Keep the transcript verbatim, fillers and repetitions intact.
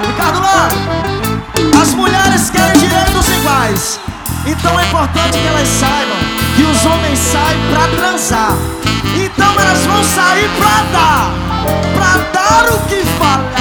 Ricardo Lano, as mulheres querem direitos iguais. Então é importante que elas saibam que os homens saem pra transar. Então elas vão sair pra dar, pra dar o que falar.